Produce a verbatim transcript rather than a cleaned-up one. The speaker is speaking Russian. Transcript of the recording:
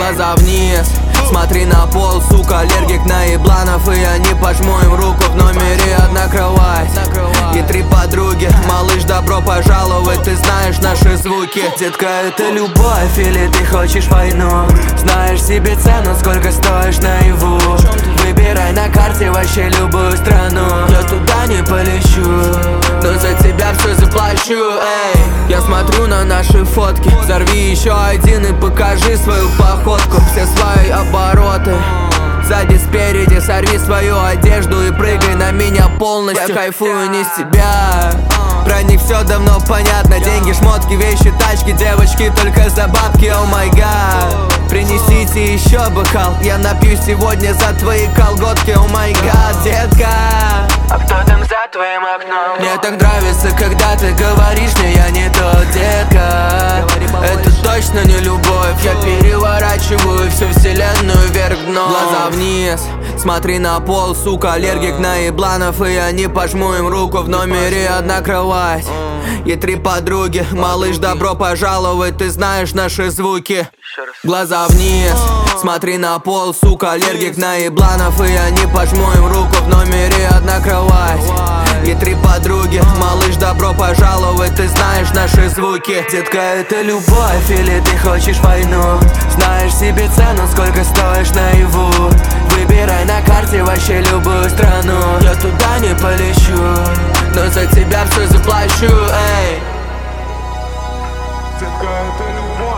Глаза вниз, смотри на пол, сука, аллергик на ебланов. И я не пожму им руку, в номере одна кровать и три подруги. Малыш, добро пожаловать, ты знаешь наши звуки. Детка, это любовь или ты хочешь войну? Знаешь себе цену, сколько стоишь наяву. Выбирай на карте вообще любую страну. Я туда не полечу, но за тебя все заплачу, эй. Я смотрю на наши фотки, взорви еще один и покажи свою походку. Все свои обороты, сзади, спереди, сорви свою одежду и прыгай на меня полностью. Я кайфую не с тебя, про них все давно понятно. Деньги, шмотки, вещи, тачки, девочки только за бабки, о май гад. Принесите еще бокал, я напью сегодня за твои колготки, о май гад, детка. А кто там за твоим окном? Мне так нравится, когда ты говоришь мне, я не тот, детка. Это точно не любовь, я переворачиваю всю вселенную вверх дном. Глаза вниз, смотри на пол, сука, аллергик на ебланов. И я не пожму им руку, в номере одна кровать и три подруги. Малыш, добро пожаловать, ты знаешь наши звуки. Глаза вниз, смотри на пол, сука, аллергик на ебланов. И я не пожму им руку, в номере одна кровать и три подруги. Малыш, добро пожаловать, ты знаешь наши звуки. Детка, это любовь или ты хочешь войну? Знаешь себе цену, сколько стоишь наяву. Выбирай на карте вообще любую страну. Я туда не полечу, но за тебя все заплачу, эй. Детка, это любовь.